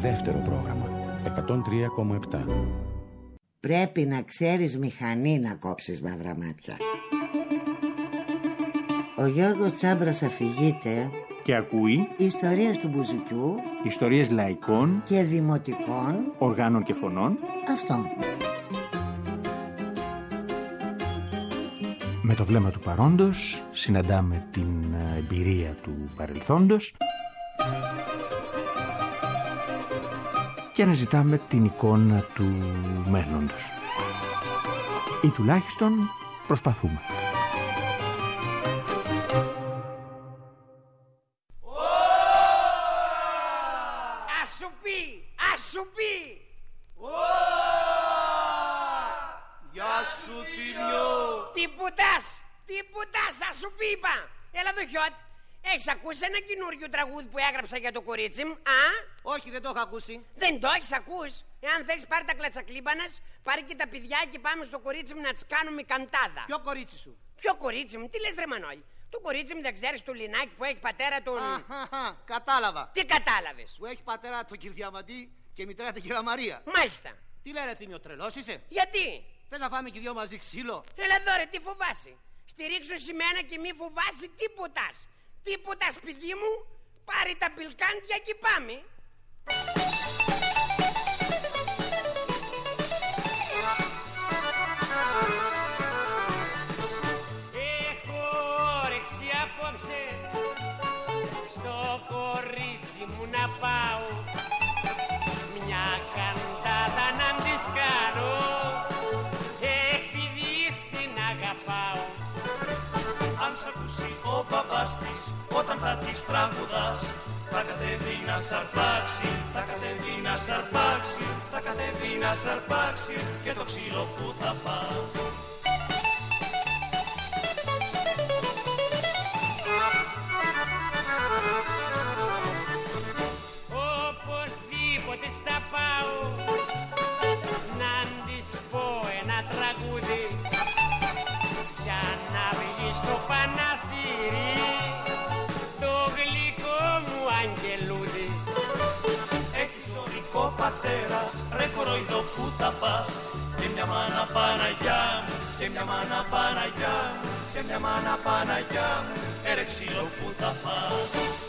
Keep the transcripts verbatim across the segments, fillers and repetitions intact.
Δεύτερο πρόγραμμα εκατόν τρία κόμμα επτά. Πρέπει να ξέρεις μηχανή να κόψεις μαύρα μάτια. Ο Γιώργος Τσάμπρας αφηγείται και ακούει ιστορίες του Μπουζουκιού, ιστορίες λαϊκών και δημοτικών οργάνων και φωνών. Αυτό. Με το βλέμμα του παρόντος συναντάμε την εμπειρία του παρελθόντος και αναζητάμε την εικόνα του μέλλοντος. Ή τουλάχιστον προσπαθούμε. Ας σου πει, ας σου πει. Γεια σου Τίμιο. Τι πουτάς, τι πουτάς, ας σου πει είπα. Έλα εδώ Χιώτ. Έχεις ακούσει ένα καινούριο τραγούδι που έγραψα για το κορίτσι μου, α? Όχι, δεν το έχω ακούσει. Δεν το έχεις ακούσει? Εάν θέλεις πάρε τα κλατσακλίμπανας, πάρε και τα παιδιά και πάμε στο κορίτσι μου να τις κάνουμε καντάδα. Ποιο κορίτσι σου? Ποιο κορίτσι μου, τι λες ρε Μανώλη? Το κορίτσι μου δεν ξέρεις του Λινάκη που έχει πατέρα τον... Αχαχα, κατάλαβα. Τι κατάλαβες? Που έχει πατέρα τον Κυρδιαμαντή και μητέρα την Κυρα Μαρία. Μάλιστα. Τι λένε Θήμιο, τρελός είσαι? Γιατί? Θες να φάμε και δυο μαζί ξύλο? Έλα εδώ ρε, τι φοβάσαι? Στηρίξου σημένα και μη φοβάσαι τίποτας. Τίποτα σπίτι μου, πάρε τα πιλκάντια και πάμε. Έχω όρεξη απόψε στο κορίτσι μου να πάω, μια καντάδα να της κάνω, επειδή την αγαπάω. Αν σ' ακούσει ο παπάς της όταν θα της τραγουδάς, θα κατέβει να σ' αρπάξει, θα κατέβει να σ' αρπάξει, θα κατέβει να σ' αρπάξει και το ξύλο που θα φας. Οπωσδήποτε στα πάω να της πω ένα τραγούδι για να βγει στο παναθήρι το γλυκό μου αγγελούδι. Έχεις ζωρικό πατέρα, ρε κοροϊδό που θα πας, και μια μάνα Παναγιά μου, και μια μάνα Παναγιά μου, και μια μάνα Παναγιά μου, έρε ξύλο που θα φας.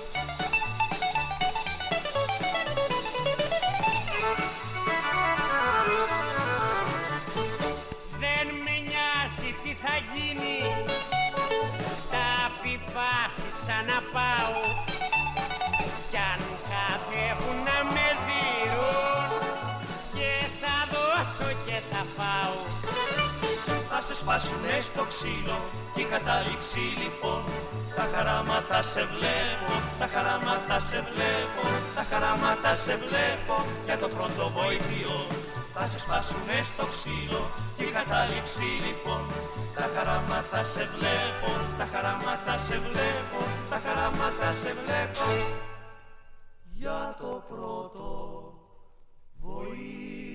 Δεν με νοιάζει τι θα γίνει, τα πιπάσεις σαν να πάω, κι αν κατέβουν να με δίνουν και θα δώσω και θα πάω. Θα σε σπάσουνε στο ξύλο και η κατάληξη λοιπόν, τα χαράματα σε βλέπω, τα χαράματα σε βλέπω, τα χαράματα σε βλέπω για το πρώτο βοηθείο. Θα σε σπάσουνε στο ξύλο και η κατάληξη λοιπόν, τα χαράματα σε βλέπω, τα χαράματα σε βλέπω, τα χαράματα σε βλέπω για το πρώτο βοηθείο.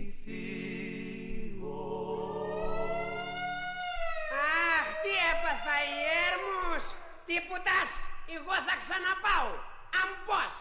Αχ, τι έπαθα η έρμους, τίποτας, εγώ θα ξαναπάω, αν πώς.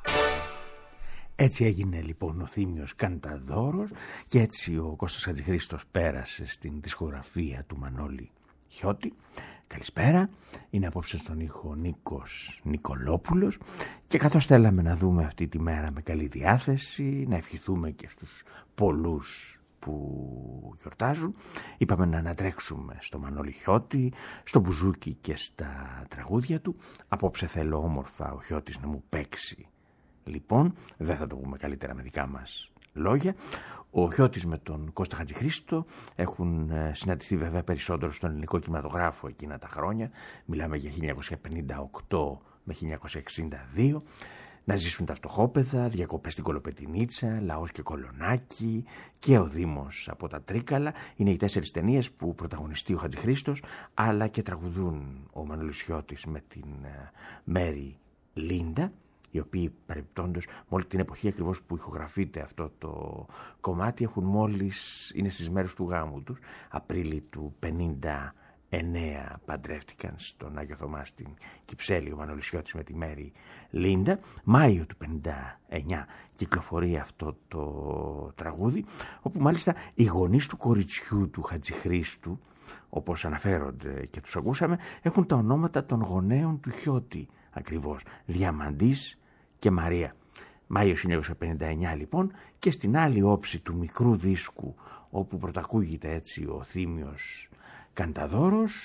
Έτσι έγινε λοιπόν ο Θήμιος Κανταδόρος και έτσι ο Κώστας Χατζηχρήστος πέρασε στην δισκογραφία του Μανώλη Χιώτη. Καλησπέρα, είναι απόψε στον ήχο Νίκος Νικολόπουλος και καθώς θέλαμε να δούμε αυτή τη μέρα με καλή διάθεση, να ευχηθούμε και στους πολλούς που γιορτάζουν, είπαμε να ανατρέξουμε στο Μανώλη Χιώτη, στο μπουζούκι και στα τραγούδια του. Απόψε θέλω όμορφα ο Χιώτης να μου παίξει. Λοιπόν, δεν θα το πούμε καλύτερα με δικά μας λόγια. Ο Χιώτης με τον Κώστα Χατζηχρήστο έχουν συναντηθεί βέβαια περισσότερο στον ελληνικό κινηματογράφο εκείνα τα χρόνια. Μιλάμε για χίλια εννιακόσια πενήντα οκτώ με χίλια εννιακόσια εξήντα δύο. Να ζήσουν τα φτωχόπεδα, διακοπές στην Κολοπετινίτσα, Λαός και Κολονάκι και ο Δήμος από τα Τρίκαλα. Είναι οι τέσσερις ταινίες που πρωταγωνιστεί ο Χατζηχρήστος, αλλά και τραγουδούν ο Μανώλης Χιώτης με την Μέρη Λίντα, οι οποίοι παρεμπιπτόντως μόλις την εποχή ακριβώς που ηχογραφείται αυτό το κομμάτι έχουν μόλις, είναι στις μέρες του γάμου τους, Απρίλη του πενήντα εννέα παντρεύτηκαν στον Άγιο Θωμά στην Κυψέλη, ο Μανώλης Χιώτης με τη Μέρη Λίντα. Μάιο του πενήντα εννιά κυκλοφορεί αυτό το τραγούδι, όπου μάλιστα οι γονείς του κοριτσιού του Χατζηχρήστου, όπως αναφέρονται και τους ακούσαμε, έχουν τα ονόματα των γονέων του Χιώτη ακριβώς, Διαμαντής και Μαρία. Μάιος χίλια εννιακόσια πενήντα εννιά λοιπόν, και στην άλλη όψη του μικρού δίσκου, όπου πρωτακούγεται έτσι ο Θήμιος Κανταδόρος,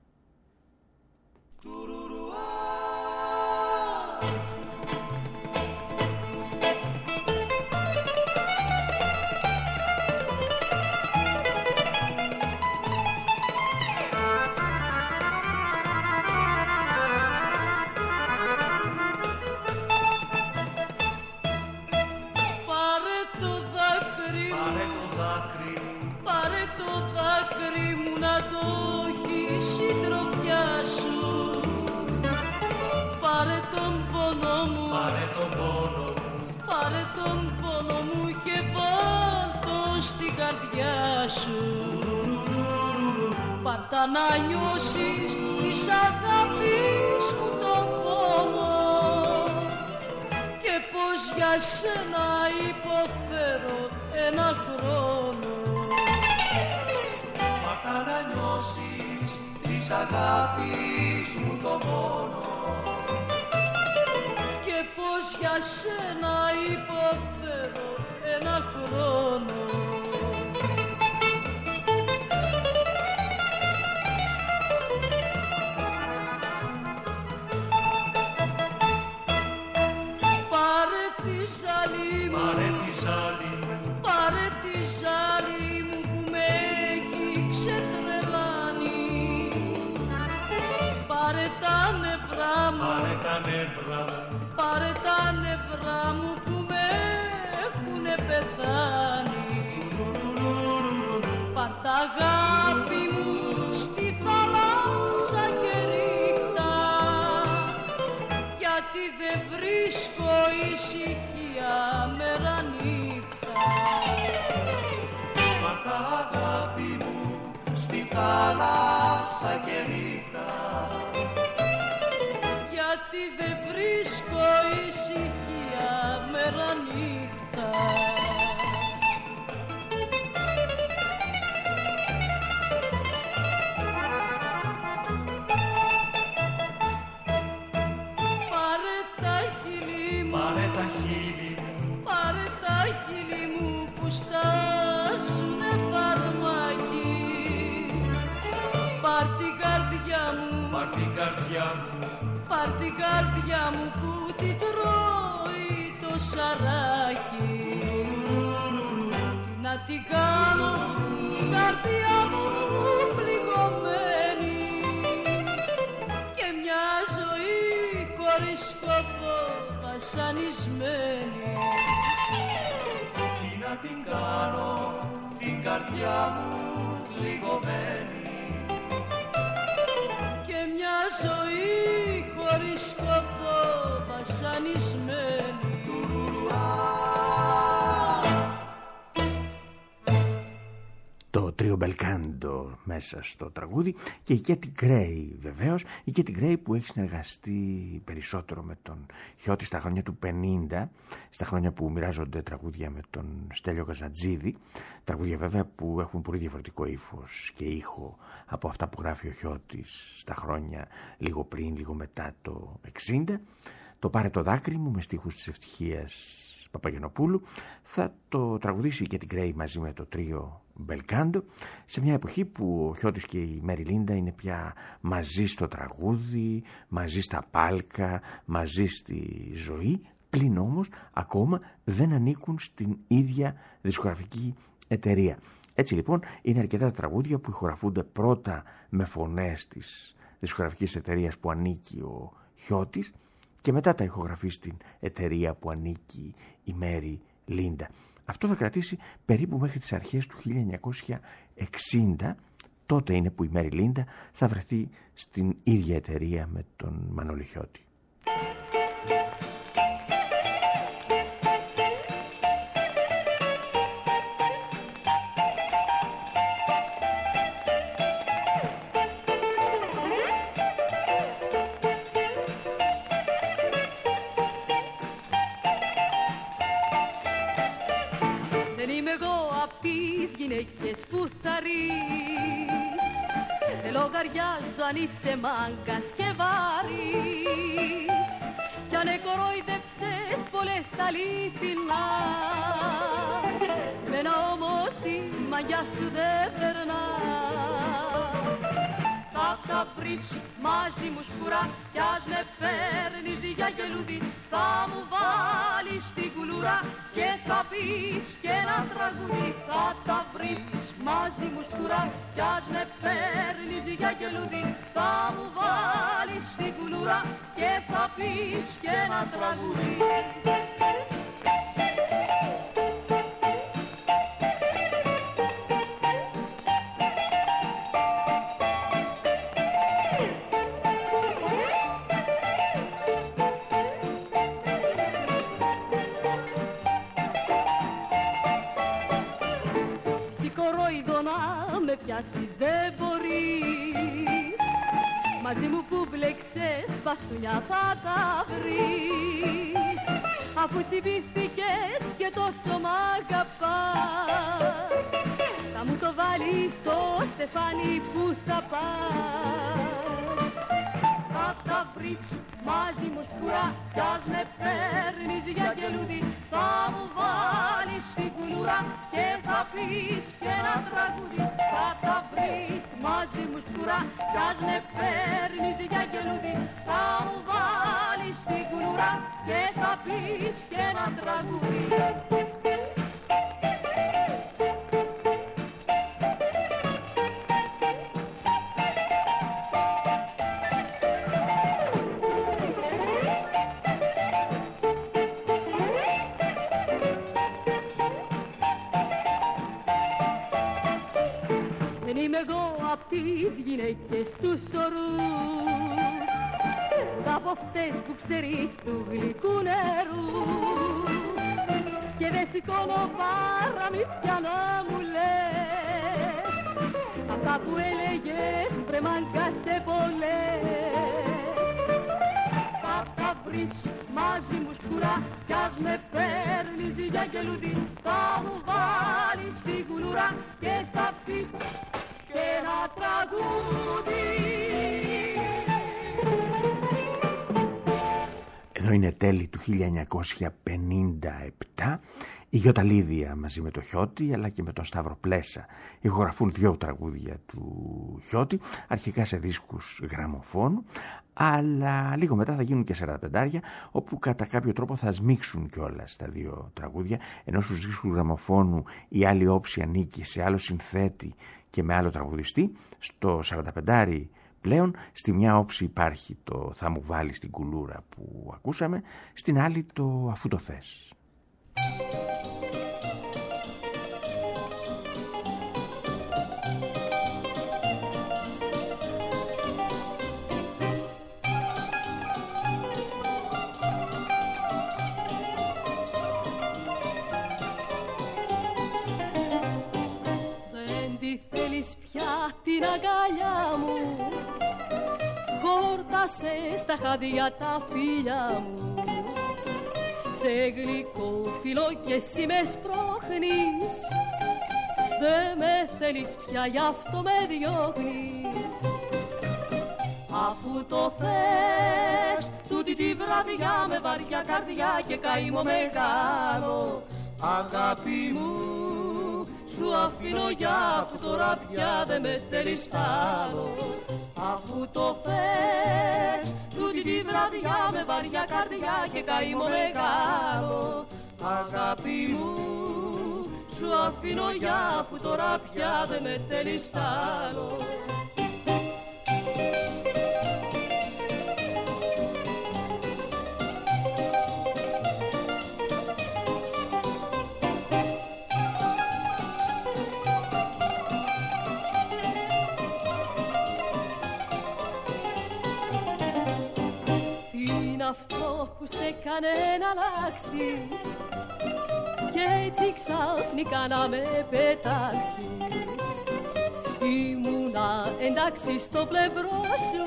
Πάρτα να νιώσεις της αγάπης μου τον πόνο και πως για σένα υποφέρω ένα χρόνο. Πάρτα να νιώσεις της αγάπης μου τον πόνο και πως για σένα υποφέρω ένα χρόνο. Πάρε τα νευρά μου που με έχουνε πεθάνει. Πάρ' τα αγάπη μου στη θάλασσα και νύχτα, γιατί δεν βρίσκω ησυχία μέρα νύχτα. Πάρ' τα αγάπη μου στη θάλασσα και νύχτα, γιατί δεν βρίσκω ησυχία μέρα νύχτα. Πάρε τα χείλη μου, πάρε τα χείλη μου, πάρε τα χείλη μου που στάζουνε φαρμάκι. Πάρ' την καρδιά μου, πάρ' την καρδιά μου, πάρ' την καρδιά μου που την τρώει το σαράκι. Τι να την κάνω την καρδιά μου πληγωμένη και μια ζωή χωρίς σκοπό βασανισμένη. Τι να την κάνω την καρδιά μου πληγωμένη και μια ζωή χωρίς σκοπό βασανισμένη. Το τρίο Μπελκάντο μέσα στο τραγούδι, και η Κέτι Γκρέι βεβαίως, η Κέτι Γκρέι που έχει συνεργαστεί περισσότερο με τον Χιώτη στα χρόνια του πενήντα, στα χρόνια που μοιράζονται τραγούδια με τον Στέλιο Καζατζίδη, τραγούδια βέβαια που έχουν πολύ διαφορετικό ύφος και ήχο από αυτά που γράφει ο Χιώτης στα χρόνια λίγο πριν, λίγο μετά το εξήντα. Το «Πάρε το δάκρυ μου» με στίχους της Ευτυχίας Παπαγενοπούλου θα το τραγουδήσει και την Γκρέι μαζί με το τρίο Μπελκάντο, σε μια εποχή που ο Χιώτης και η Μέρη Λίντα είναι πια μαζί στο τραγούδι, μαζί στα πάλκα, μαζί στη ζωή, πλην όμως ακόμα δεν ανήκουν στην ίδια δισκογραφική εταιρεία. Έτσι λοιπόν είναι αρκετά τα τραγούδια που ηχογραφούνται πρώτα με φωνές της δισκογραφικής εταιρείας που ανήκει ο Χιώτης και μετά τα ηχογραφεί στην εταιρεία που ανήκει η Μέρη Λίντα. Αυτό θα κρατήσει περίπου μέχρι τις αρχές του χίλια εννιακόσια εξήντα. Τότε είναι που η Μέρη Λίντα θα βρεθεί στην ίδια εταιρεία με τον Μανώλη Χιώτη. γυναίκες που θα ρεις. Δεν λογαριάζω αν είσαι μάγκας και βάρης, κι αν εκοροϊδεύσες πολλές τα αλήθινα, μένα όμως η μαγιά σου δεν περνά. Θα τα βρεις μαζί μου σκουρά, κι ας με παίρνεις για γελούδι, θα μου βάλεις την κουλούρα και θα πεις και ένα τραγούδι. Θα τα βρεις μαζί μου σκουρά, κι ας με παίρνεις για γελούδι, θα μου βάλεις την κουλούρα και θα πεις και ένα τραγούδι. Πιάσεις δεν μπορείς, μαζί μου που μπλέξες μπαστούνια θα τα βρεις. Αφού τσιμπήθηκες και τόσο μ' αγαπάς, θα μου το βάλεις το στεφάνι που θα πας. Θα τα βρεις μαζί μου σκουρά, κι ας με παίρνεις για γελούδι, θα μου βάλεις την κουλούρα και θα πεις και ένα τραγούδι. Θα τα βρεις μαζί μου σκουρά, κι ας με παίρνεις για γελούδι, θα μου βάλεις την κουλούρα και θα πεις και ένα τραγούδι. Απ' τις γυναίκες του ορούς, από αυτές που ξέρεις του γλυκού νερού, και δεν σηκώνω παραμύθια να μου λες αυτά που έλεγες βρε μάγκα σε πολλές. Θα τα βρεις μαζί μου σκουρά, κι ας με παίρνεις για γελούδι, θα μου βάλεις την κουλούρα και θα πεις και ένα τραγούδι. Εδώ είναι τέλη του χίλια εννιακόσια πενήντα επτά. Η Γιώτα Λίδια μαζί με το Χιώτη αλλά και με τον Σταύρο Πλέσα ηχογραφούν δύο τραγούδια του Χιώτη, αρχικά σε δίσκους γραμμοφώνου, αλλά λίγο μετά θα γίνουν και σαρανταπεντάρια, όπου κατά κάποιο τρόπο θα σμίξουν κιόλας τα δύο τραγούδια, ενώ στους δίσκους γραμμοφώνου η άλλη όψη ανήκει σε άλλο συνθέτη και με άλλο τραγουδιστή. Στο σαρανταπεντάρι πλέον στη μια όψη υπάρχει το «Θα μου βάλεις την κουλούρα» που ακούσαμε, στην άλλη το «Αφού το θες». Πια την αγκαλιά μου, χόρτασε στα χάδια τα φίλια μου, σε γλυκό φιλό και εσύ με σπρώχνεις, δε με θέλεις πια γι' αυτό με διώχνεις. Αφού το θες τούτη τη βραδιά με βαριά καρδιά και καημό μεγάλο, αγάπη μου σου αφήνω για αφού τώρα πια δεν με θέλεις άλλο. Αφού το θες τούτη τη βραδιά με βαριά καρδιά και καημό μεγάλο, αγάπη μου σου αφήνω για αφού τώρα πια δεν με θέλεις άλλο. Αυτό που σε έκανε να αλλάξεις και έτσι ξαφνικά να με πετάξεις. Ήμουνα εντάξει στο πλευρό σου,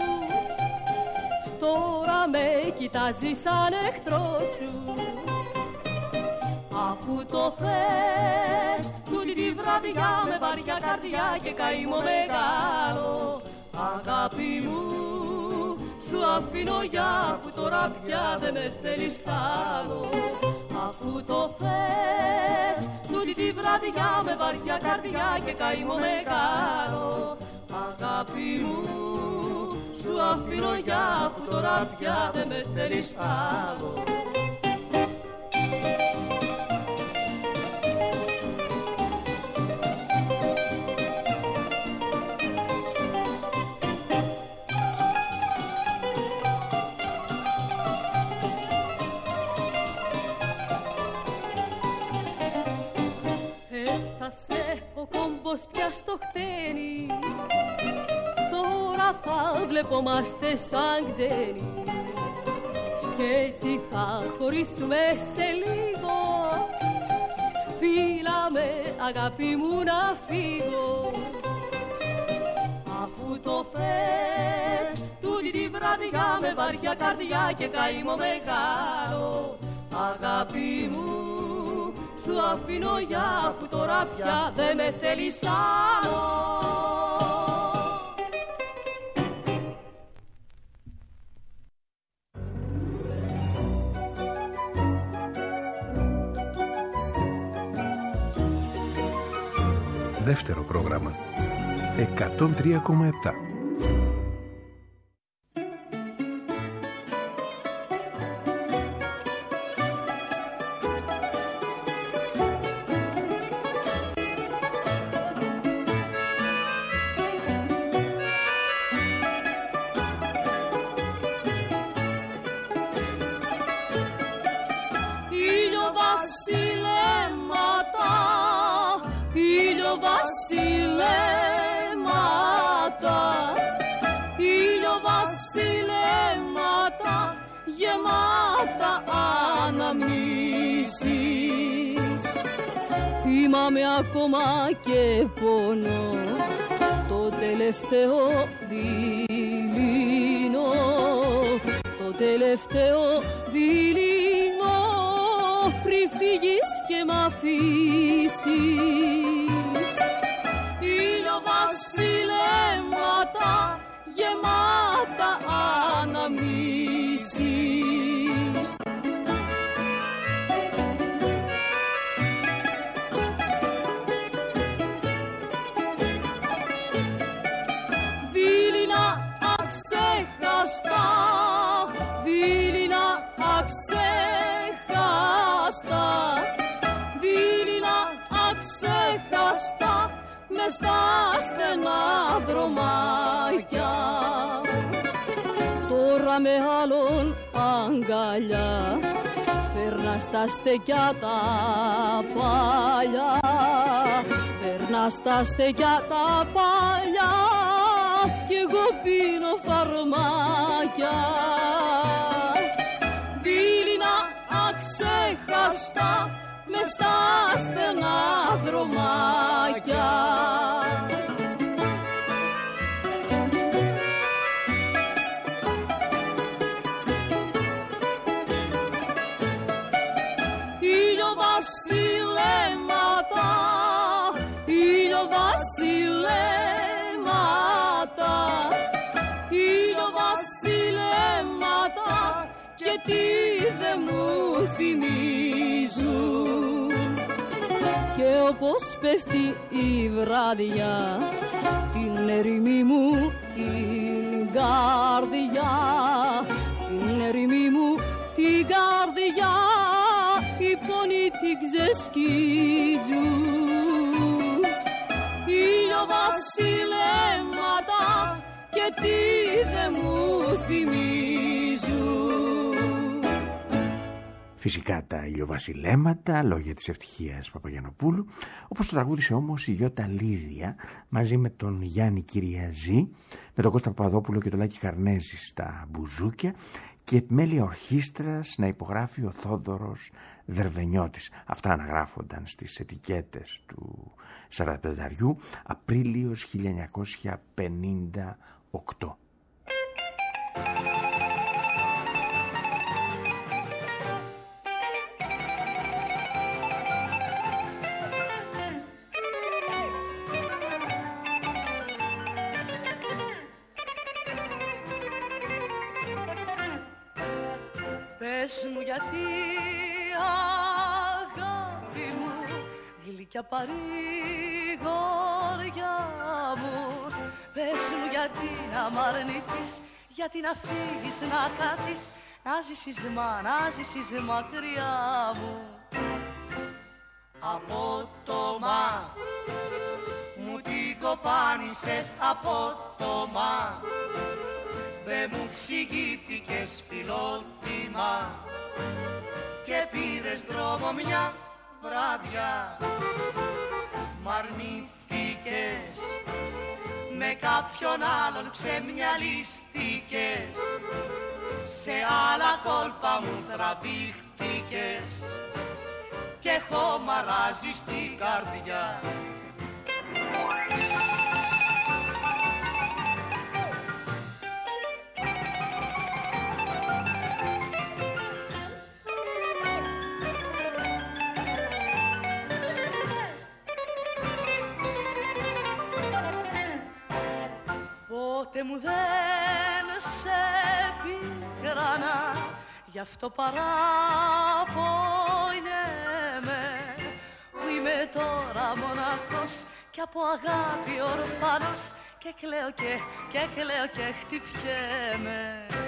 τώρα με κοιτάζεις σαν εχθρό σου. Αφού το θες, τούτη τη βραδιά με βαριά καρδιά και καημό μεγάλο, αγάπη μου, σου αφήνω για αφού τώρα πια δεν με θέλεις άλλο. Αφού το θες, τούτη τη βραδιά με βαριά καρδιά και καημό μεγάλο, αγάπη μου, σου αφήνω για αφού τώρα πια δεν με θέλεις άλλο. Ο κόμπος πια στο χτένι, τώρα θα βλεπόμαστε σαν ξένοι κι έτσι θα χωρίσουμε σε λίγο. Φίλα με αγάπη μου να φύγω. Αφού το θες, τούτη τη βραδιά με βαριά καρδιά και καημό μεγάλο, αγάπη μου, σου αφήνω για αφού τώρα πια δεν με θέλεις άλλο. Δεύτερο πρόγραμμα εκατόν τρία κόμμα επτά. Θυμάμαι ακόμα και πόνο το τελευταίο δειλίνο, το τελευταίο δειλίνο πριν φύγεις και μ' αφήσεις. Ηλιοβασιλέματα γεμάτα αναμνήσεις. Στα στενά δρομάκια τώρα με άλλον αγκαλιά περνά στα στεκιά τα παλιά, περνά στα στεκιά τα παλιά κι εγώ πίνω φαρμάκια. Δειλινά αξέχαστα μες στα στενά δρομάκια. Ηλιοβασιλέματα, ηλιοβασιλέματα, ηλιοβασιλέματα και τι δε μου θυμίζουν. Και όπως πέφτει η βράδια την ερημή μου την καρδιά, την ερημή μου την καρδιά οι πόνοι την ξεσκίζουν. Ηλιοβασιλέματα και τι δε μου θυμίζουν. Φυσικά τα ηλιοβασιλέματα, λόγια της Ευτυχίας Παπαγιαννοπούλου, όπως το τραγούδισε όμως η Γιώτα Λίδια μαζί με τον Γιάννη Κυριαζή, με τον Κώστα Παπαδόπουλο και τον Λάκη Χαρνέζη στα μπουζούκια και επιμέλεια ορχήστρας να υπογράφει ο Θόδωρος Δερβενιώτης. Αυτά αναγράφονταν στις ετικέτες του Σαρανταπενταριού Απρίλιος χίλια εννιακόσια πενήντα οκτώ. Πες μου γιατί αγάπη μου, γλυκιά παρηγοριά μου. Πες μου γιατί να μ' αρνηθείς, γιατί να φύγεις, να χαθείς, να ζήσεις μα, να ζήσεις μακριά μου. Απότομα μου την κοπάνισες, απότομα δε μου ξηγήθηκες φιλότιμα και πήρες δρόμο μια βράδια. Μ' αρνήθηκες, με κάποιον άλλον ξεμυαλίστηκες, σε άλλα κόλπα μου τραβήχτηκες και χωμαράζεις την καρδιά. Ποτέ μου δεν σε πίκρανα, γι' αυτό παραπονιέμαι που είμαι τώρα μοναχός κι από αγάπη ορφανός και κλαίω και, και κλαίω και χτυπιέμαι.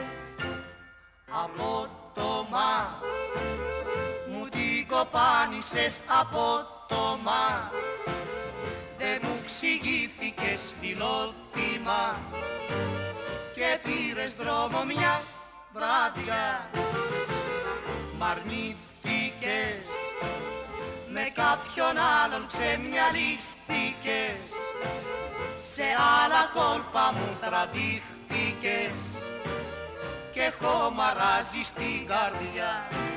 Απότομα μου την κοπάνισες, απότομα δε μου ξηγήθηκες φιλότιμα και πήρες δρόμο μια βράδια. Μ' αρνήθηκες, με κάποιον άλλον ξεμυαλίστηκες, σε άλλα κόλπα μου τραβήχτηκες και χωμαράζεις την καρδιά.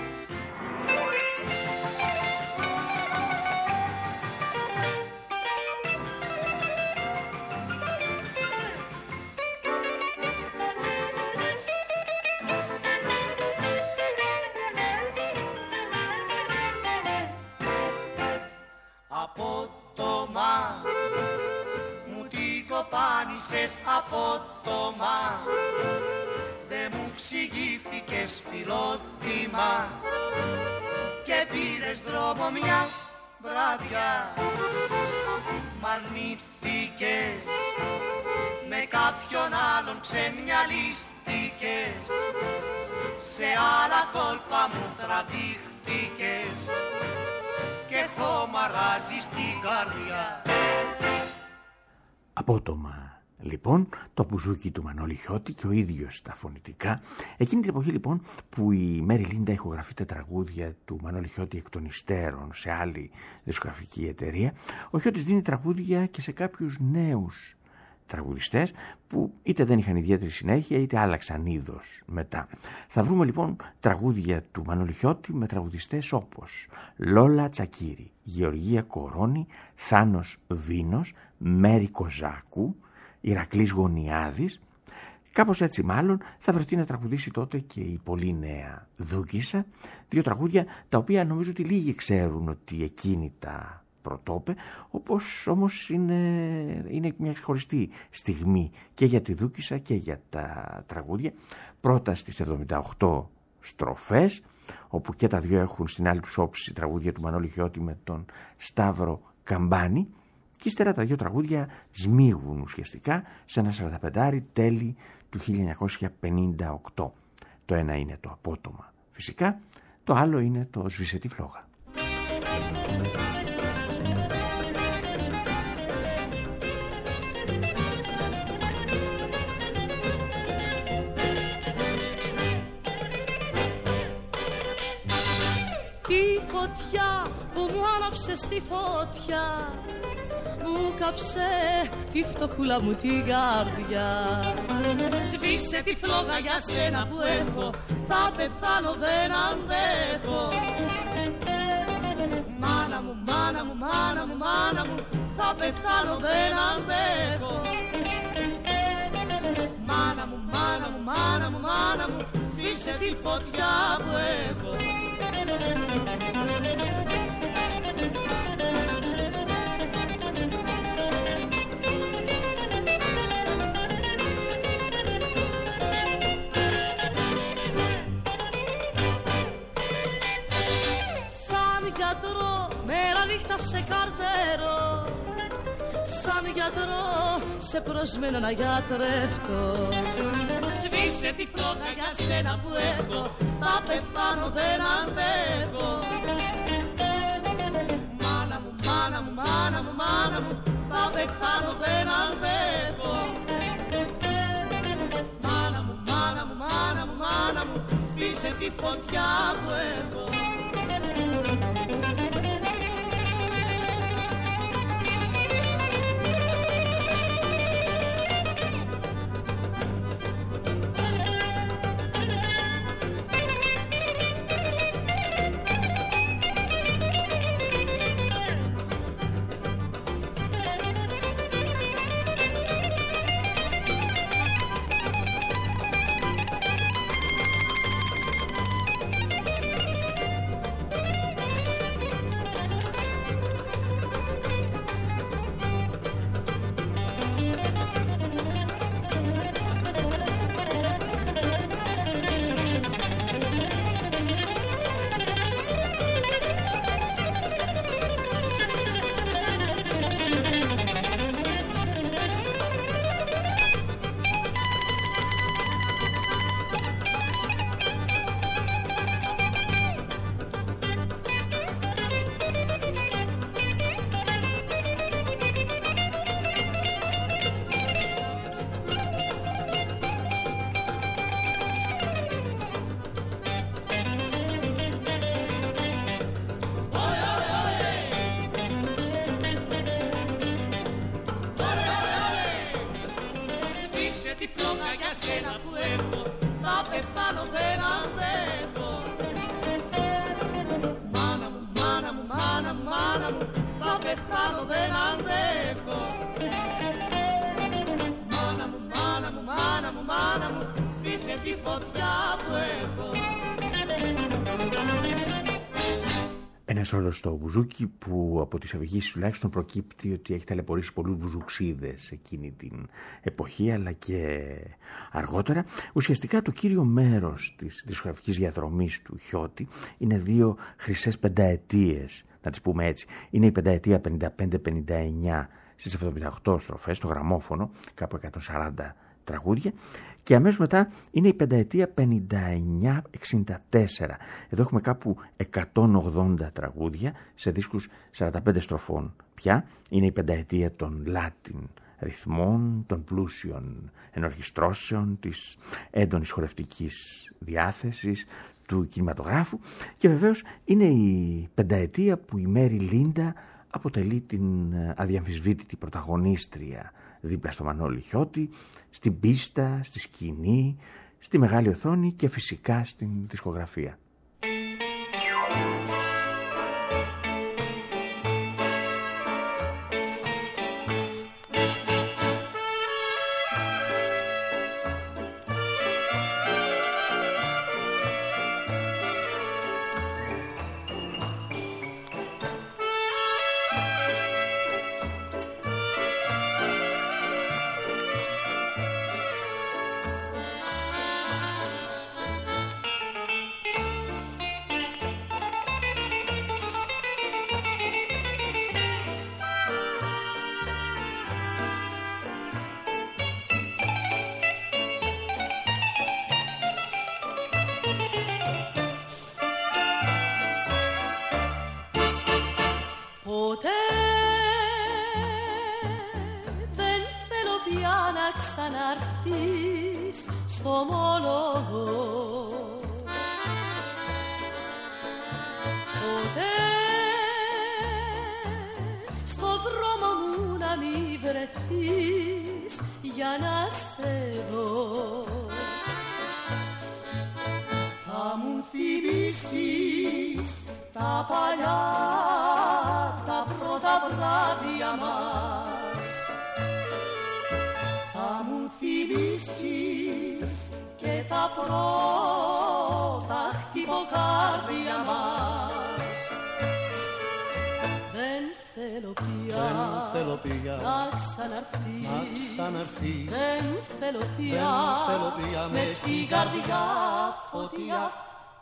Απότομα μου την κοπάνισες, απότομα δε μου ξηγήθηκες φιλότιμα και πήρες δρόμο μια βράδια. Μ' αρνήθηκες, με κάποιον άλλον ξεμυαλίστηκες, σε άλλα κόλπα μου τραβήχτηκες και χωμαράζεις την καρδιά. Απότομα λοιπόν το μπουζούκι του Μανώλη Χιώτη και ο ίδιος τα φωνητικά. Εκείνη την εποχή λοιπόν που η Μέρι Λίντα ηχογραφεί τα τραγούδια του Μανώλη Χιώτη εκ των υστέρων σε άλλη δισκογραφική εταιρεία, ο Χιώτης δίνει τραγούδια και σε κάποιους νέους τραγουδιστές που είτε δεν είχαν ιδιαίτερη συνέχεια είτε άλλαξαν είδος μετά. Θα βρούμε λοιπόν τραγούδια του Μανώλη Χιώτη με τραγουδιστές όπως Λόλα Τσακίρη, Γεωργία Κορώνη, Θάνος Βίνος, Μέρη Κοζάκου, Ηρακλής Γωνιάδης. Κάπως έτσι μάλλον θα βρεθεί να τραγουδήσει τότε και η πολύ νέα Δούκισσα, δύο τραγούδια τα οποία νομίζω ότι λίγοι ξέρουν ότι εκείνη τα πρωτόπε, όπως όμως είναι, είναι μια ξεχωριστή στιγμή και για τη Δούκισσα και για τα τραγούδια. Πρώτα στις εβδομήντα οκτώ στροφές, όπου και τα δύο έχουν στην άλλη τους όψη τραγούδια του Μανώλη Χιώτη με τον Σταύρο Καμπάνη, και ύστερα τα δύο τραγούδια σμίγουν ουσιαστικά σε ένα σαρανταπεντάρι τέλη του χίλια εννιακόσια πενήντα οκτώ. Το ένα είναι το Απότομα φυσικά, το άλλο είναι το Σβήσε τη φλόγα. Τη φωτιά που μου άναψε στη φωτιά μου κάψε τη φτωχούλα μου την καρδιά. Σβήσε τη φλόγα για σένα που έχω, θα πεθάνω δεν αντέχω. Μάνα μου, μάνα μου, μάνα μου, μάνα μου, θα πεθάνω δεν αντέχω. Μάνα μου, μάνα μου, μάνα μου, μάνα μου, σβήσε τη φωτιά που έχω. γιατρό, μέρα νύχτα σε καρτερώ. Σαν γιατρό σε προσμένω να γιατρεύτω. Σβήσε τη φλόγα για σένα που έχω, θα πεθάνω δεν αντέχω. Μάνα μου, μάνα μου, μάνα μου, μάνα μου, θα πεθάνω δεν αντέχω. Μάνα μου, μάνα μου, μάνα μου, μάνα μου, σβήσε τη φωτιά που έχω. Ένας όλος στο μπουζούκι που από τις αφηγήσεις τουλάχιστον προκύπτει ότι έχει ταλαιπωρήσει πολλούς μπουζουξίδες εκείνη την εποχή αλλά και αργότερα. Ουσιαστικά το κύριο μέρος της δισκογραφικής διαδρομής του Χιώτη είναι δύο χρυσές πενταετίες, να τις πούμε έτσι. Είναι η πενταετία πενήντα πέντε πενήντα εννιά στις εβδομήντα οκτώ στροφές, στο γραμμόφωνο, κάπου εκατόν σαράντα τραγούδια, και αμέσως μετά είναι η πενταετία πενήντα εννιά εξήντα τέσσερα. Εδώ έχουμε κάπου εκατόν ογδόντα τραγούδια σε δίσκους σαράντα πέντε στροφών πια. Είναι η πενταετία των Latin ρυθμών, των πλούσιων ενορχιστρώσεων, της έντονης χορευτικής διάθεσης, του κινηματογράφου, και βεβαίως είναι η πενταετία που η Μέρι Λίντα αποτελεί την αδιαμφισβήτητη πρωταγωνίστρια δίπλα στο Μανώλη Χιώτη, στην πίστα, στη σκηνή, στη μεγάλη οθόνη και φυσικά στην δισκογραφία.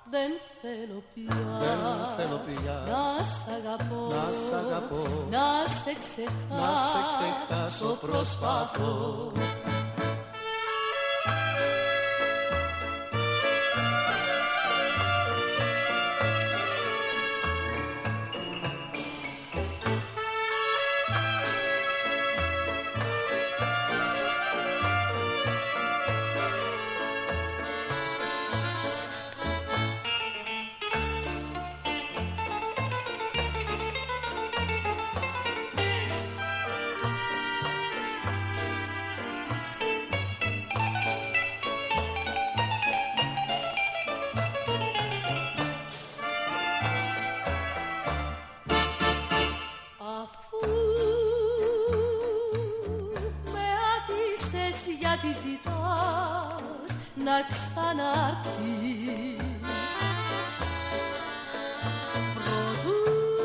Δεν θέλω πια, δεν θέλω πια να σ' αγαπώ, να σ' αγαπώ, να σε ξεχάσω, να σε ξεχάσω προσπαθώ. Να ξαναρθείς, προτού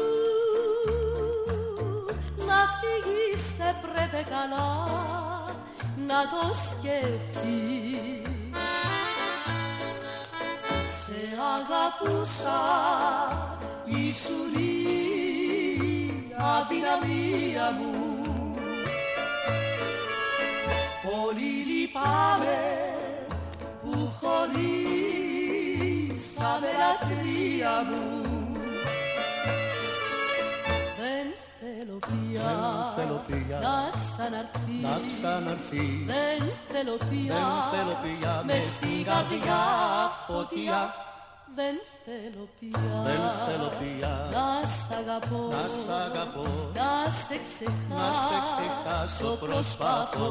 να φύγεις έπρεπε καλά να το σκεφτείς. Σε αγαπούσα, ήσουν η αδυναμία μου. Πολύ λυπάμαι που χωρίσαμε λατρεία μου. Δεν θέλω πια, δεν θέλω πια να ξαναρθείς, να ξαναρθείς. Δεν θέλω πια, δεν θέλω πια μες στην καρδιά φωτιά. Δεν θέλω πια, δεν θέλω πια να σ' αγαπώ, να σ' αγαπώ, να σε ξεχάσω, να σε ξεχάσω προσπαθώ.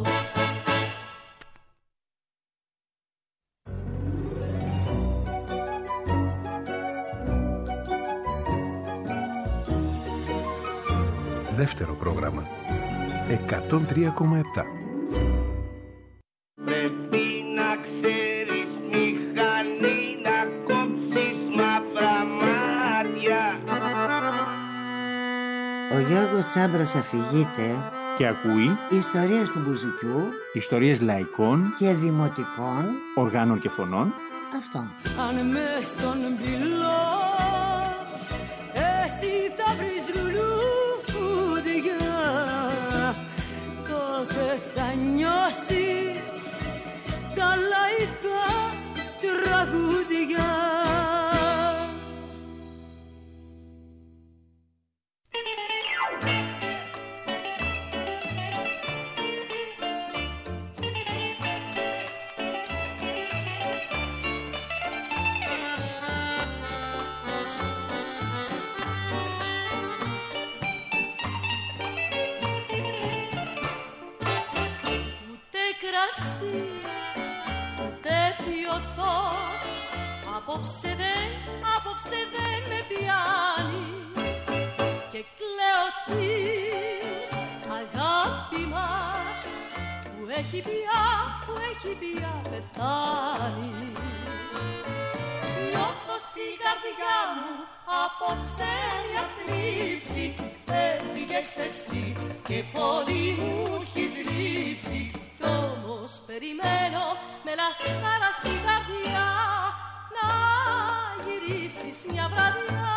Δεύτερο πρόγραμμα εκατόν τρία κόμμα επτά. Πρέπει να ξέρεις μηχανή να κόψεις μαύρα μάτια. Ο Γιώργος Τσάμπρας αφηγείται και ακούει ιστορίες του μπουζουκιού, ιστορίες λαϊκών και δημοτικών οργάνων και φωνών. Αυτό. Αν μες στον πυλό εσύ θα βρεις λουλούδια, τότε θα νιώσεις τα λαϊκά τραγούδια. Ούτε ποιοτό, απόψε δεν, απόψε δεν με πιάνει. Και κλαίω την αγάπη μας που έχει πια, που έχει πια πεθάνει. Νιώθω στην καρδιά μου απόψε μια θλίψη. Έφυγες εσύ και πολύ μου έχεις λείψει. Κι όμως περιμένω με λαχτάρα στην καρδιά να γυρίσεις μια βραδιά.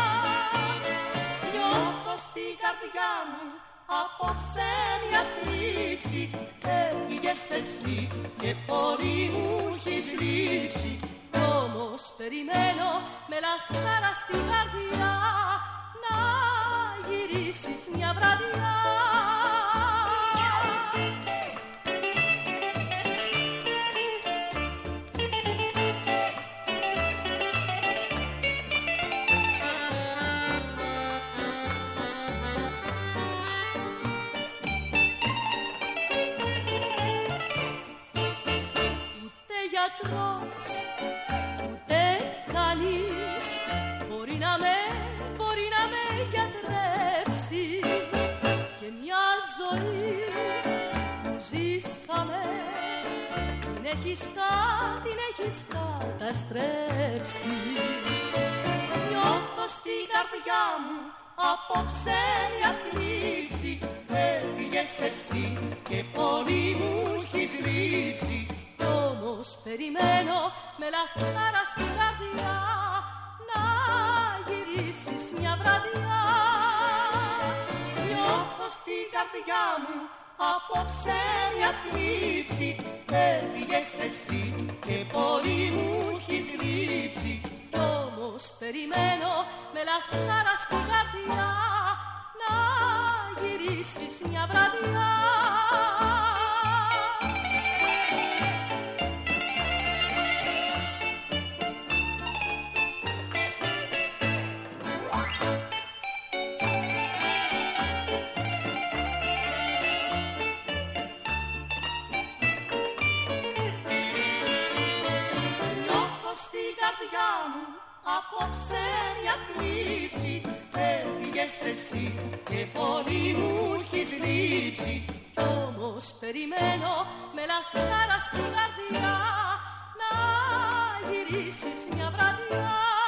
Νιώθω στην καρδιά μου απόψε μια θλίψη. Έφυγες εσύ και πολύ μου έχεις λείψει. Κι όμως περιμένω με λαχτάρα στην καρδιά να γυρίσεις μια βραδιά. Ούτε γιατρός, ούτε κανείς μπορεί να με, μπορεί να με γιατρέψει. Και μια ζωή που ζήσαμε την έχεις, την έχεις καταστρέψει. Νιώθω στην καρδιά μου απόψε μια θλίψη. Έφυγες εσύ και πολύ μου έχεις λείψει. Κι όμως όμως περιμένω με λαχτάρα στην καρδιά να γυρίσεις μια βραδιά. Νιώθω στην καρδιά μου απόψε μια θλίψη. Έφυγες εσύ και πολύ μου έχεις λείψει. Κι όμως περιμένω με λαχτάρα στην καρδιά να γυρίσεις μια βραδιά. Απόψε μια θλίψη, έφυγες εσύ και πολύ μου έχεις λείψει. Κι όμως περιμένω με λαχτάρα στην καρδιά να γυρίσεις μια βραδιά.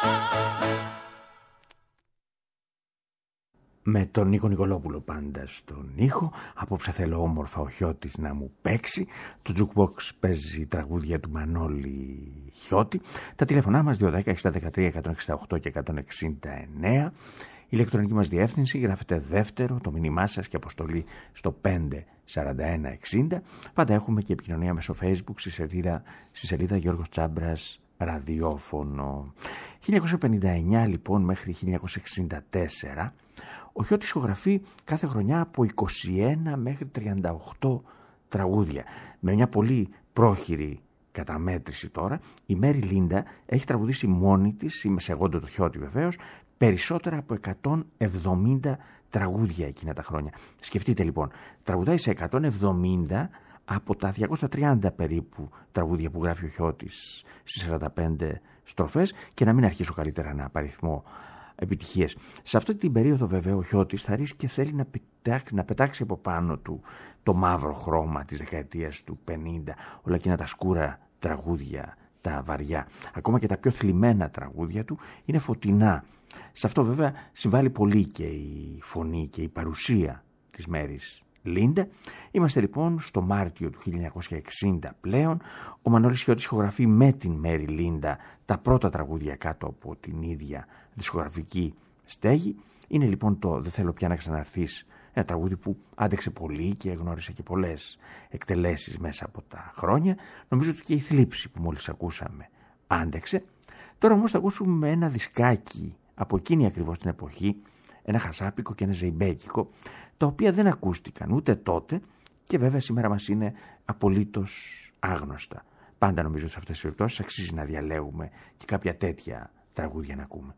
Με τον Νίκο Νικολόπουλο πάντα στον ήχο. Απόψε θέλω όμορφα ο Χιώτης να μου παίξει. Το Jukebox παίζει τραγούδια του Μανώλη Χιώτη. Τα τηλέφωνά μας δύο δέκα εξήντα δεκατρία εκατόν εξήντα οκτώ και εκατόν εξήντα εννέα. Η ηλεκτρονική μας διεύθυνση, γράφετε δεύτερο το μήνυμά σας και αποστολή στο πέντε σαράντα ένα εξήντα. Πάντα έχουμε και επικοινωνία μέσω Facebook στη σελίδα, στη σελίδα Γιώργος Τσάμπρας ραδιόφωνο. χίλια εννιακόσια πενήντα εννέα λοιπόν μέχρι χίλια εννιακόσια εξήντα τέσσερα ο Χιώτης ηχογραφεί κάθε χρονιά από είκοσι ένα μέχρι τριάντα οκτώ τραγούδια. Με μια πολύ πρόχειρη καταμέτρηση τώρα, η Μέρι Λίντα έχει τραγουδήσει μόνη της, είμαι σε εγώ το Χιώτη βεβαίως, περισσότερα από εκατόν εβδομήντα τραγούδια εκείνα τα χρόνια. Σκεφτείτε λοιπόν, τραγουδάει σε εκατόν εβδομήντα από τα διακόσια τριάντα περίπου τραγούδια που γράφει ο Χιώτης στις σαράντα πέντε στροφές, και να μην αρχίσω καλύτερα να απαριθμώ επιτυχίες. Σε αυτή την περίοδο βέβαια ο Χιώτης θα ρίσκει και θέλει να πετάξει, να πετάξει από πάνω του το μαύρο χρώμα της δεκαετίας του πενήντα, όλα εκείνα τα σκούρα τραγούδια, τα βαριά. Ακόμα και τα πιο θλιμμένα τραγούδια του είναι φωτεινά. Σε αυτό βέβαια συμβάλλει πολύ και η φωνή και η παρουσία της Μέρης Λίντα. Είμαστε λοιπόν στο Μάρτιο του χίλια εννιακόσια εξήντα πλέον. Ο Μανώλης Χιώτης ηχογραφεί με την Μέρη Λίντα τα πρώτα τραγούδια κάτω από την ίδια δισκογραφική στέγη. Είναι λοιπόν το «Δεν θέλω πια να ξαναρθείς», ένα τραγούδι που άντεξε πολύ και γνώρισε και πολλές εκτελέσεις μέσα από τα χρόνια. Νομίζω ότι και η θλίψη που μόλις ακούσαμε άντεξε. Τώρα όμως θα ακούσουμε ένα δισκάκι από εκείνη ακριβώς την εποχή, ένα χασάπικο και ένα ζεϊμπέκικο, τα οποία δεν ακούστηκαν ούτε τότε και βέβαια σήμερα μας είναι απολύτως άγνωστα. Πάντα νομίζω σε αυτές τις περιπτώσεις αξίζει να διαλέγουμε και κάποια τέτοια τραγούδια να ακούμε.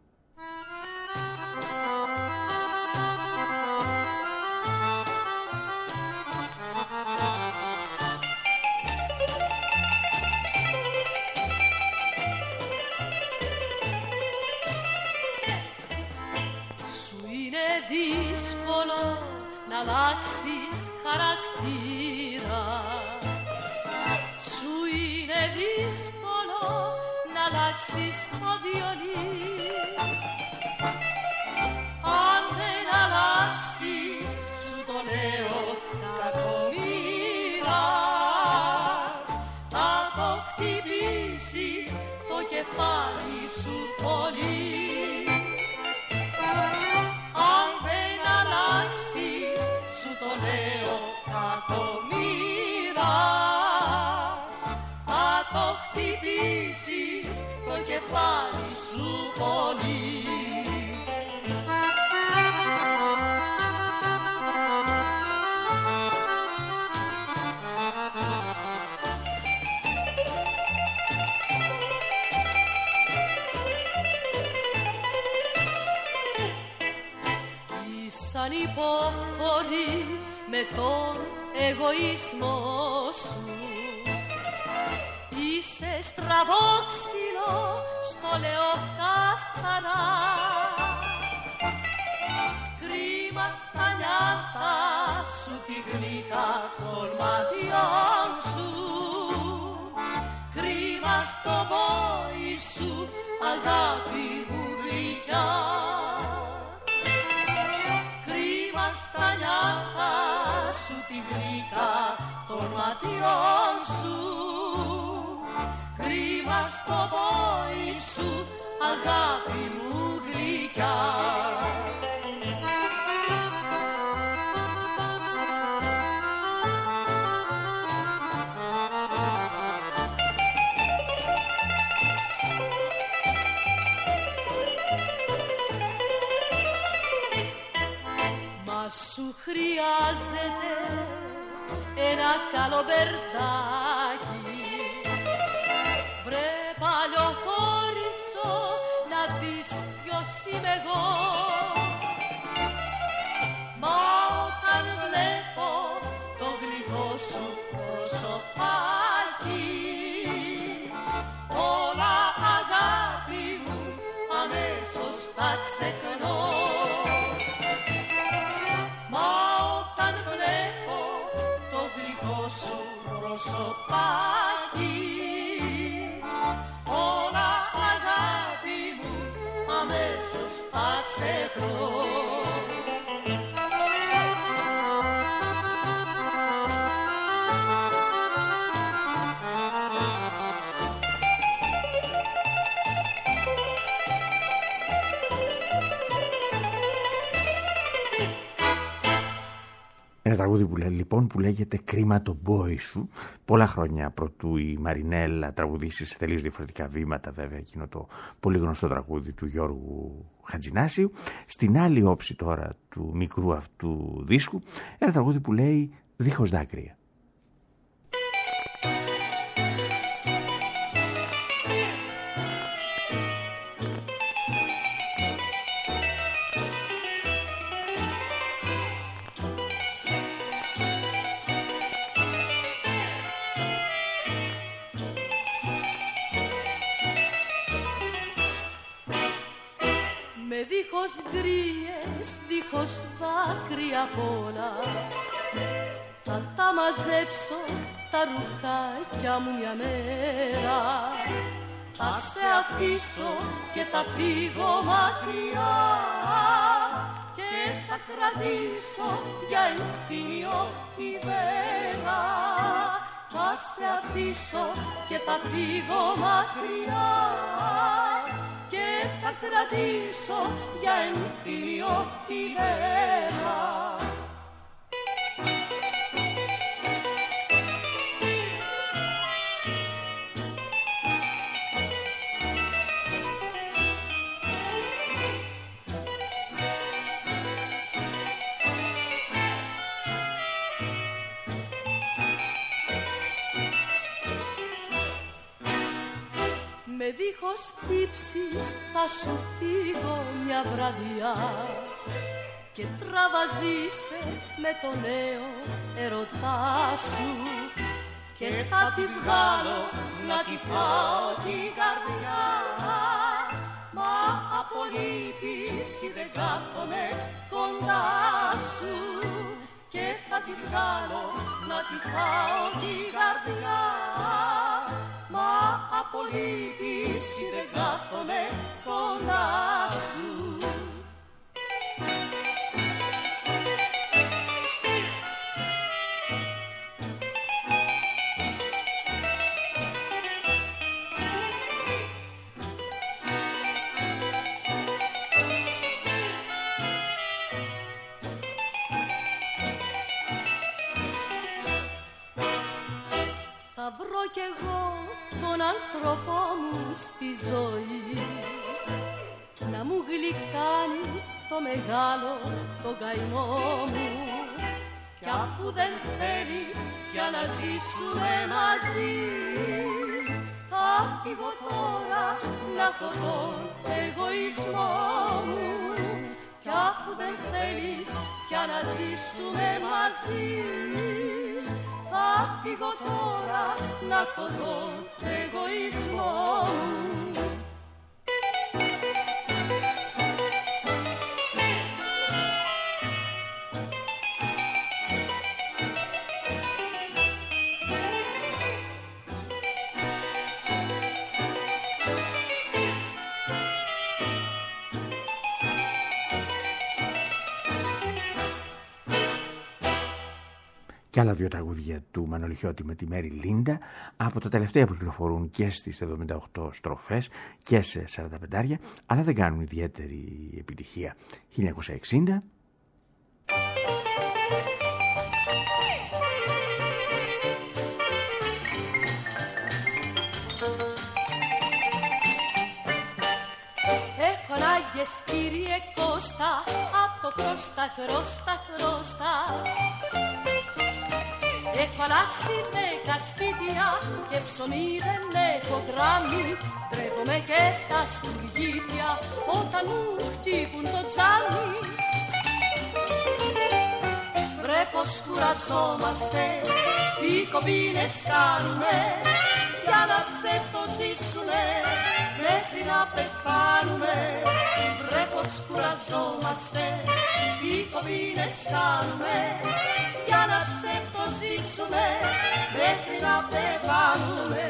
Σου είναι δύσκολο να αλλάξεις χαρακτήρα. Σου είναι δύσκολο να αλλάξεις το βιολί. Αν δεν αλλάξεις, σου το λέω κακομοίρα, θα το χτυπήσεις το κεφάλι σου πολύ. Αν δεν αλλάξεις, σου το λέω κακομοίρα, θα το χτυπήσεις το κεφάλι σου πολύ. Σαν υπόφορη με τον εγωισμό σου, είσαι στραβόξυλο, στο λέω καθαρά. Κρίμα στα νιάτα σου, τη γλυκά των μάτιών σου, κρίμα στο πόη σου, αγάπη μου γλυκιά. Στα νιάτα σου, τη γλυκά των ματιών σου, στο πόη σου, αγάπη μου γλυκιά. Μα σου χρειάζεται ένα καλό μπερδάκι, βρε παλιό κόριτσο να δεις ποιος είμαι εγώ. Μα όταν βλέπω το γλυκό σου προσωπάκι, όλα αγάπη μου αμέσως τα ξεχνώ. Μα όταν βλέπω το γλυκό σου προσωπάκι, όλα αγάπη μου αμέσως τα ξεχνώ. Ένα τραγούδι που, λοιπόν, που λέγεται «Κρίμα το μπόι σου». Πολλά χρόνια πρωτού η Μαρινέλα τραγουδήσει σε τελείως διαφορετικά βήματα, βέβαια, εκείνο το πολύ γνωστό τραγούδι του Γιώργου Χατζηνάσιου. Στην άλλη όψη τώρα του μικρού αυτού δίσκου, ένα τραγούδι που λέει «Δίχως δάκρυα». Δίχως γκρίνιες, δίχως δάκρυα πολλά, θα τα μαζέψω τα ρουχάκια μου μια μέρα. Θα σε αφήσω και θα φύγω μακριά και θα κρατήσω για ενθύμιο ιδέα. Θα σε αφήσω και θα φύγω μακριά και θα κρατήσω για ενθύμιο ιδέα. Με δίχως τύψεις θα σου φύγω μια βραδιά και τραβαζίσαι με το νέο ερωτά σου και θα τη βγάλω να τη φάω την καρδιά. Μα από λύπηση δεν κάθομαι κοντά σου και θα τη βγάλω να τη φάω την καρδιά. Μα από λύπηση δεν κάθομαι κοντά σου. Θα βρω κι εγώ τον άνθρωπό μου στη ζωή να μου γλυκάνει το μεγάλο τον καημό μου. Κι αφού δεν θέλεις πια να ζήσουμε μαζί, θα φύγω τώρα να έχω τον εγωισμό μου. Κι αφού δεν θέλεις πια να ζήσουμε μαζί, θα φύγω τώρα να έχω τον εγωισμό μου. και άλλα δύο τραγούδια του Μανώλη Χιώτη με τη Μέρη Λίντα, από τα τελευταία που κυκλοφορούν και στις εβδομήντα οκτώ στροφές και σε σαράντα πέντε, αλλά δεν κάνουν ιδιαίτερη επιτυχία. χίλια εννιακόσια εξήντα. Έχω ανάγκες κύριε Κώστα, απ' το χρώστα, χρώστα, χρώστα. Έχω αλλάξει δέκα σπίτια και ψωμί δεν έχω γράμμι. Τρέχομαι και τα σπουργίτια όταν μου χτύπουν το τζάμι. Βρε πως κουραζόμαστε, οι κομπίνες κάνουνε για να ξεφτοζήσουνε μέχρι να πεθάνουνε. Βρε πως κουραζόμαστε, οι κομπίνες κάνουνε για να ξεφτοζήσουνε μέχρι να πεθάνουνε.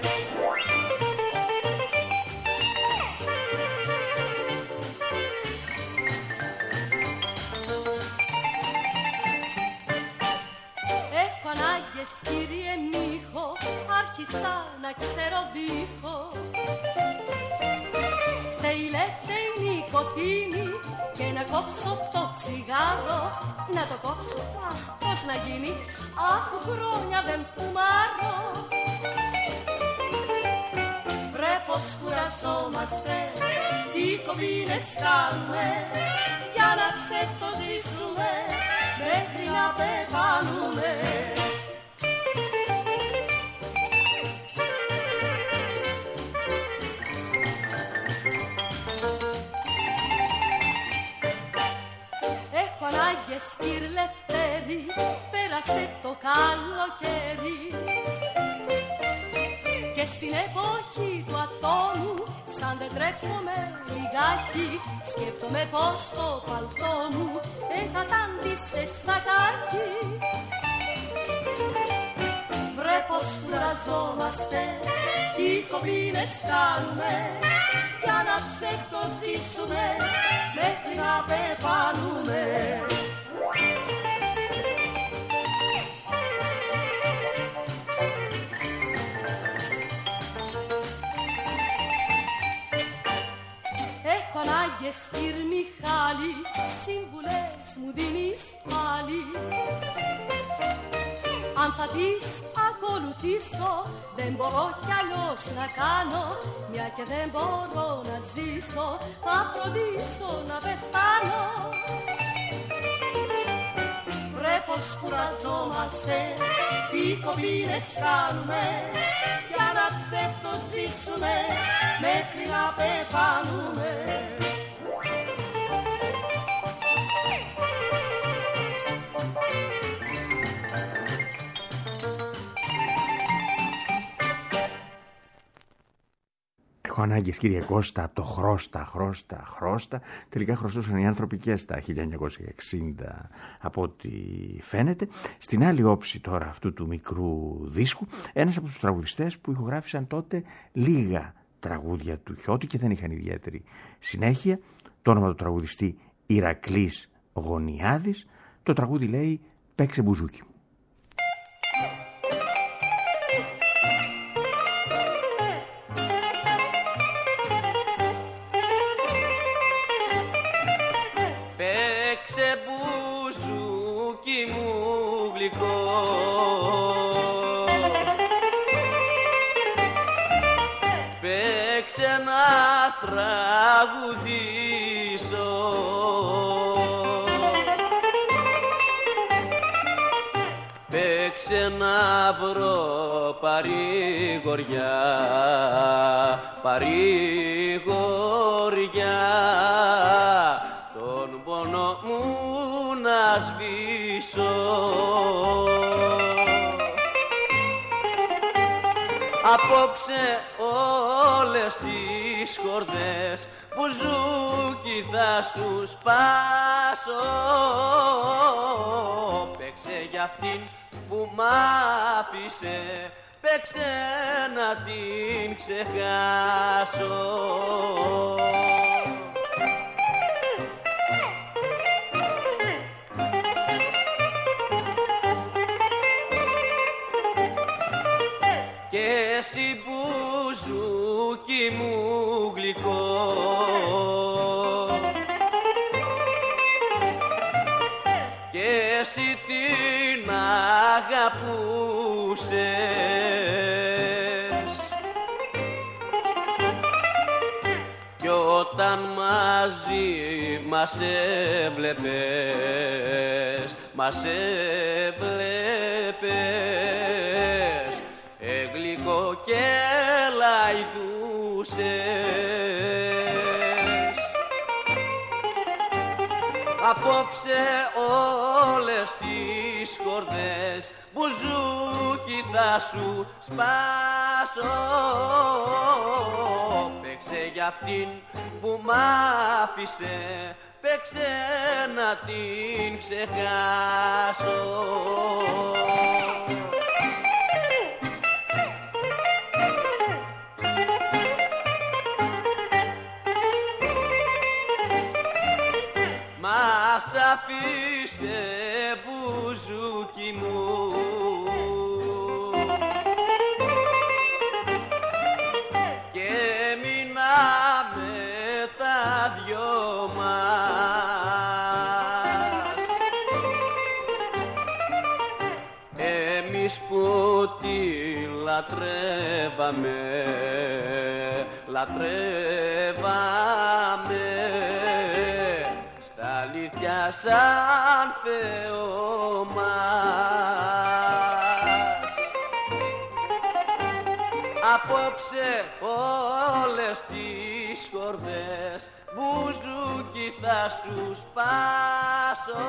Έχω ανάγκες κύριε Μίχο, άρχισα να ξέρω βήχο. Φταίει λέτε η νοικοτήνη και να κόψω το τσιγάρο. Να το κόψω, α, πώς να γίνει, αφού χρόνια δεν φουμάρω. Βρε πως κουραζόμαστε, οι κομπίνες κάνουμε για να ξεφτοζήσουμε μέχρι να πεθάνουμε. Έχω ανάγκες κύριε Λευτέρη, πέρασε το καλοκαίρι και στην εποχή του ατόμου σαν δεν τρέπομαι λιγάκι, σκέφτομαι πως το παλτό μου εκατάντησε σακάκι. Βρε πως κουραζόμαστε, οι κομπίνες κάνουμε για να ξεφτοζήσουμε μέχρι να πεθάνουμε. Έχω ανάγκες κύρ Μιχάλη, σύμβουλες μου δίνεις πάλι. Αν θα τις ακολουθήσω, δεν μπορώ κι αλλιώς να κάνω. Μια και δεν μπορώ να ζήσω, θα φροντίσω να πεθάνω. Βρε πως κουραζόμαστε, οι κομπίνες κάνουμε για να ξεφτοζήσουμε μέχρι να πεθάνουμε. Έχω ανάγκες κύριε Κώστα από το χρώστα, χρώστα, χρώστα. Τελικά χρωστούσαν οι άνθρωποι και στα χίλια εννιακόσια εξήντα από ό,τι φαίνεται. Στην άλλη όψη τώρα αυτού του μικρού δίσκου, ένας από τους τραγουδιστές που ηχογράφησαν τότε λίγα τραγούδια του Χιώτη και δεν είχαν ιδιαίτερη συνέχεια. Το όνομα του τραγουδιστή Ηρακλής Γωνιάδης. Το τραγούδι λέει «Παίξε μπουζούκι». Τραγουδήσω παίξε να βρω παρηγοριά, παρηγοριά τον πόνο μου να σβήσω. Απόψε όλες τις χορδές μπουζούκι θα σου σπάσω. Παίξε για αυτήν που μ' άφησε, παίξε να την ξεχάσω. εσύ την αγαπούσες κι όταν μαζί μας έβλεπες, μας έβλεπες εγλυκό και λαϊδούσες. Απόψε όλες τις κορδές μπουζούκι θα σου σπάσω. Παίξε για αυτήν που μ' άφησε, παίξε να την ξεχάσω. Μας αφήσε μπουζούκι μου και μείναμε τα δυο μας. Εμείς που τη λατρεύαμε, λατρεύαμε αλήθεια σαν Θεό μας. Απόψε όλες τις κορδές μπουζούκι θα σου σπάσω.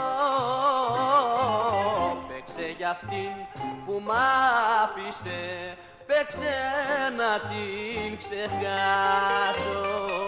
Παίξε για αυτήν που μ' άφησε, παίξε να την ξεχάσω.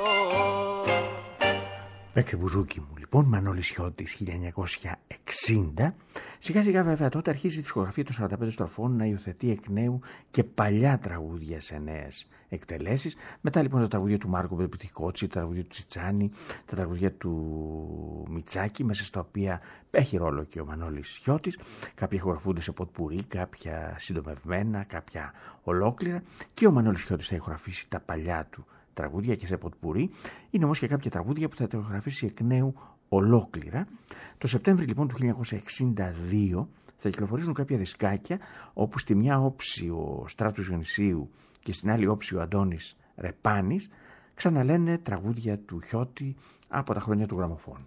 Παίξε μπουζούκι μου. Λοιπόν, Μανώλης Χιώτης, χίλια εννιακόσια εξήντα. Σιγά σιγά βέβαια τότε αρχίζει η δισκογραφία των σαράντα πέντε στροφών να υιοθετεί εκ νέου και παλιά τραγούδια σε νέες εκτελέσεις. Μετά λοιπόν τα τραγούδια του Μάρκο Πετρικότσι, τα τραγούδια του Τσιτσάνη, τα τραγούδια του Μιτσάκη, μέσα στα οποία έχει ρόλο και ο Μανώλης Χιώτης. Κάποια ηχογραφούνται σε ποτπουρί, κάποια συντομευμένα, κάποια ολόκληρα. Και ο Μανώλης Χιώτης θα ηχογραφήσει τα παλιά του τραγούδια και σε ποτπουρί. Είναι όμως και κάποια τραγούδια που θα τα ηχογραφήσει εκ νέου ολόκληρα. Το Σεπτέμβρη λοιπόν του χίλια εννιακόσια εξήντα δύο θα κυκλοφορήσουν κάποια δισκάκια όπου στη μια όψη ο Στράτος Γιονυσίου και στην άλλη όψη ο Αντώνης Ρεπάνης ξαναλένε τραγούδια του Χιώτη από τα χρόνια του γραμμοφώνου.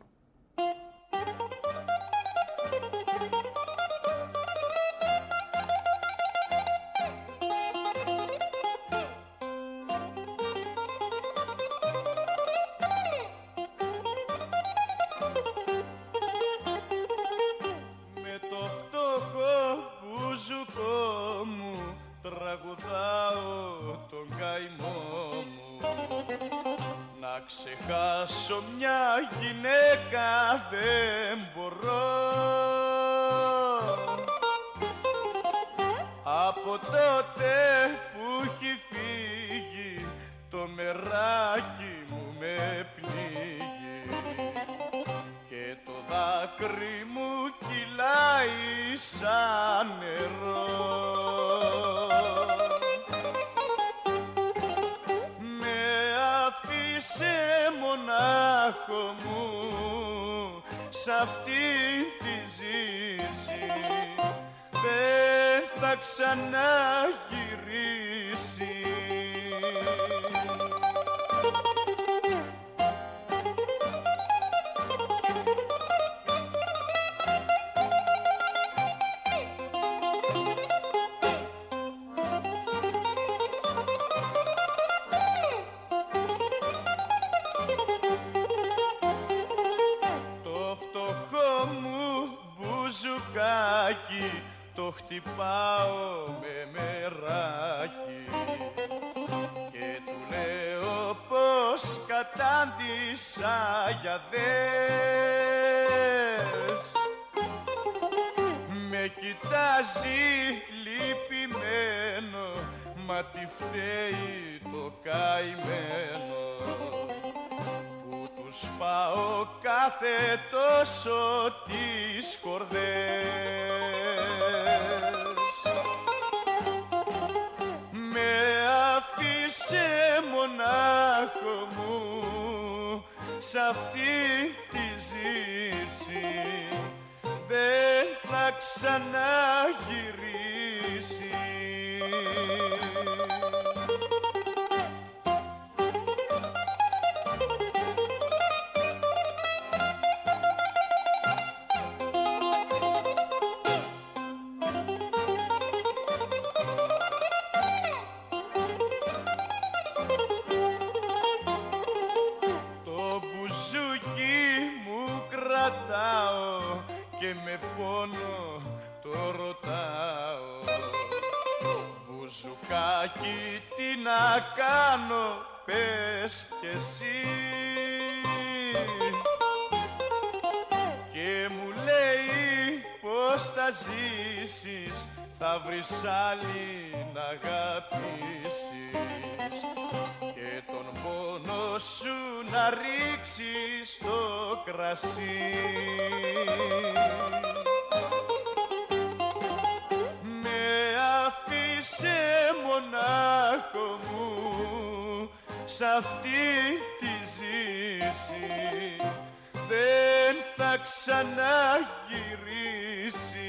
Ξεχάσω μια γυναίκα δεν μπορώ. Από τότε που έχει φύγει το μεράκι μου με πνίγει και το δάκρυ μου κυλάει σαν νερό. Μονάχο μου σ' αυτή τη ζήση δεν θα ξαναγυρίσει. Το χτυπάω με μεράκι και του λέω πως κατάντησα για δες. Με κοιτάζει λυπημένο, μα τι φταίει το καημένο που του σπάω κάθε τόσο τις κορδές. Με άφησε μονάχο μου σ' αυτή τη ζήση δεν θα ξαναγυρίσει. Και με πόνο το ρωτάω, μπουζουκάκι τι να κάνω, πες κι εσύ. Και μου λέει πως θα ζήσεις, θα βρεις άλλη να αγαπήσεις και τον πόνο σου να ρίξεις στο κρασί. Με αφήσε μονάχο μου σ' αυτή τη ζήση, δεν θα ξαναγυρίσει.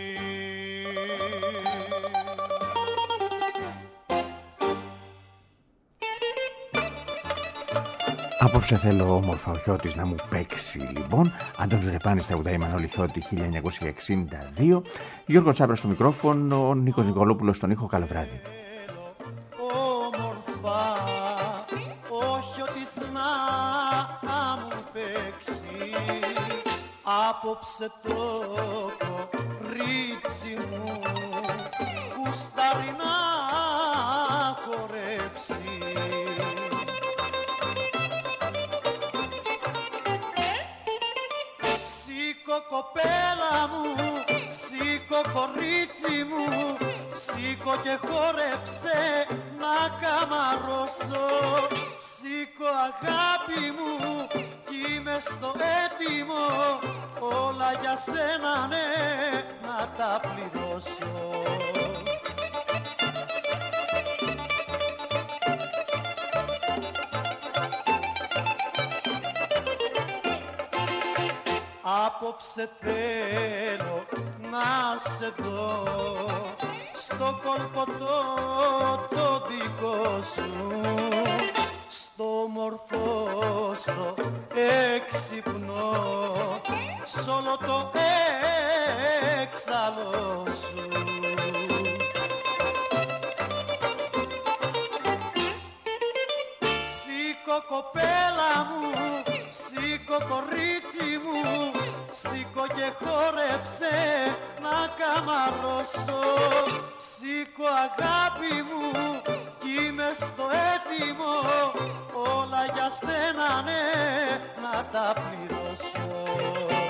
Απόψε θέλω όμορφα ο Χιώτης να μου παίξει λοιπόν. Αντώνης Ρεπάνης τραγουδάει Μανώλη Χιώτη χίλια εννιακόσια εξήντα δύο. Γιώργο Τσάμπρα στο μικρόφωνο, ο Νίκος Νικολόπουλος στον ήχο. Καλό βράδυ. Όμορφα, όχι ότι να μου παίξει. Απόψε το κορίτσι μου γουστάρει να χορέψει. Σήκω κοπέλα μου, σήκω κορίτσι μου, σήκω και χόρεψε να καμαρώσω. Σήκω αγάπη μου κι είμαι στο έτοιμο, όλα για σένα ναι να τα πληρώσω. Απόψε θέλω να σε δω στο κόλπο το, το δικό σου, στο μορφό, στο έξυπνο, σ' όλο το έξαλλο σου. Σήκω κοπέλα μου, σήκω κορίτσι μου, σήκω και χόρεψε να καμαρώσω. Σήκω αγάπη μου κι είμαι στο έτοιμο, όλα για σένα ναι να τα πληρώσω.